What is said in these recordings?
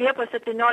Liepos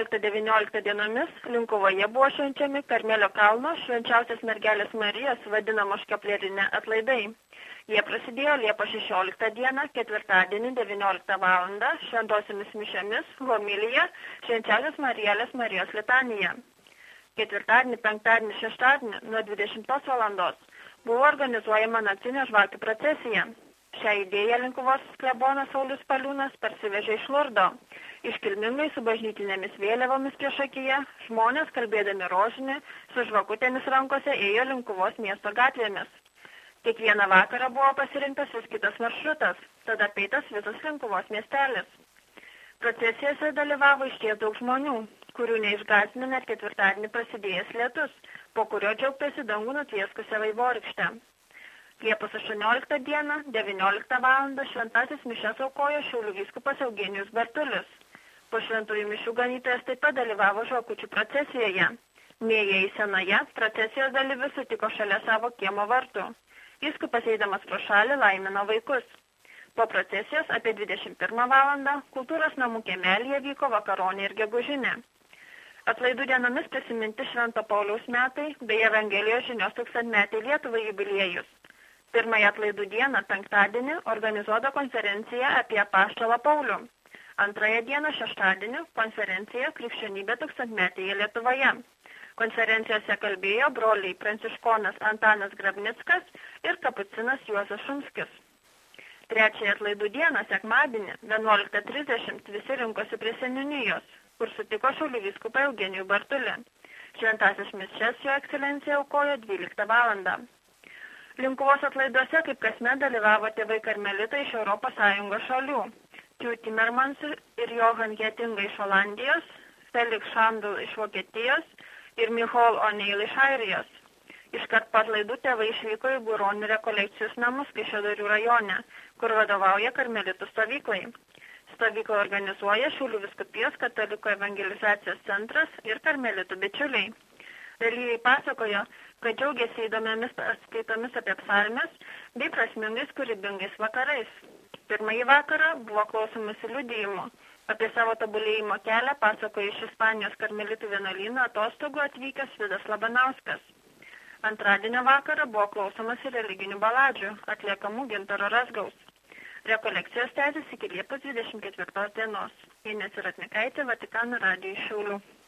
17-19 dienomis Linkuvoje buvo švenčiami Karmelio kalno švenčiausios mergelės Marijos vadinamos škeplerinė atlaidai. Jie prasidėjo Liepos 16 dieną, ketvirtadienį 19 val. Šventosiomis mišiomis homilija švenčiausios Marijelės Marijos litanija. Ketvirtadienį, penktadienį, šeštadienį nuo 20 valandos buvo organizuojama naktinė žvakių procesija. Šią idėją Linkuvos klebonas Saulius Paliūnas parsivežė iš Lurdo. Iškilmingai su bažnytinėmis vėliavomis priešakyje žmonės, kalbėdami rožinį, su žvakutėmis rankose ėjo Linkuvos miesto gatvėmis. Kiekvieną vakarą buvo pasirinktas vis kitas maršrutas, tada apeitas visas Linkuvos miestelis. Procesijose dalyvavo išties daug žmonių, kurių neišgąsdino net ketvirtadienį prasidėjęs lietus, po kurio džiaugtasi dangų nutvieskusią vaivorykštę. Liepos 18 dieną, 19 val. Šventasis mišias aukojo Šiaulių vyskupas Eugenijus Bartulis. Po šventųjų mišių ganytojas taip pat dalyvavo žvakučių procesijoje. Mėje į Senoje procesijos dalyvius sutiko šalia savo kiemo vartų. Vyskupas eidamas pro šalį laimino vaikus. Po procesijos apie 21 val. Kultūros namų kiemelyje vyko vakaronė ir gegužinė. Atlaidų dienomis prisiminti Švento Pauliaus metai bei Evangelijos žinios 1000-metį Lietuvai jubiliejus. Pirmąją atlaidų dieną, penktadienį, organizuota konferencija apie apaštalą Paulių. Antrąją dieną, šeštadienį, konferencija Krikščionybė 1000-metėje Lietuvoje. Konferencijose kalbėjo broliai pranciškonas Antanas Grabnickas ir kapucinas Juozas Šumskis. Trečiąją atlaidų dieną, sekmadienį, 11:30 visi rinkosi prie seniūnijos, kur sutiko Šiaulių vyskupą Eugenijų Bartulį. Šventasis mišias jo ekscelencija aukojo 12 val. Linkuvos atlaiduose kaip kasmet dalyvavo tėvai karmelitai iš ES šalių. Tiu Timmermans ir Johan Hetinga iš Olandijos, Felix Schandl iš Vokietijos ir Michael O'Neill iš Airijos. Iškart po atlaidų tėvai išvyko į Buronių rekolekcijos namus Kaišiadorių rajone, kur vadovauja karmelitų stovyklai. Stovyklą organizuoja Šiaulių vyskupijos katalikų evangelizacijos centras ir karmelitų bičiuliai. Dalyviai pasakojo, kad džiaugiasi įdomiamis skaitomis apie psalmes bei prasmingais kūrybingais vakarais. Pirmąjį vakarą buvo klausomasi liudijimų. Apie savo tobulėjimo kelią pasakojo iš Ispanijos karmelitų vienuolyno atostogų atvykęs Vidas Labanauskas. Antradienio vakarą buvo klausomasi religinių baladžių, atliekamų Gintaro Razgaus. Rekolekcijos tęsis iki Liepos 24 dienos. Inesa Ratnikaitė, Vatikano radijui Šiaulių.